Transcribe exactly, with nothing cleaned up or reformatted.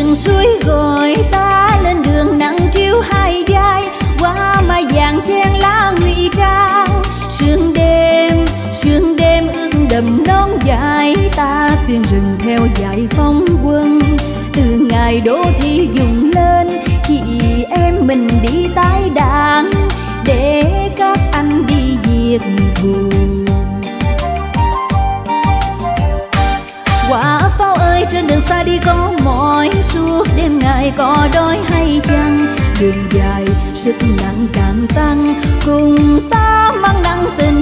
rừng suối gọi ta lên đường nắng chiếu hai vai, qua mai vàng chen lá ngụy trang. Sương đêm sương đêm ướt đầm non dài, ta xuyên rừng theo dải phong quân. Từ ngày đô thị dùng lên, chị em mình đi tái đàn, để các anh đi diệt thù. Quả pháo ơi trên đường xa đi có mỏi, suốt đêm ngày có đói hay chăng? Đường dài sức nặng càng tăng, cùng ta mang nặng tình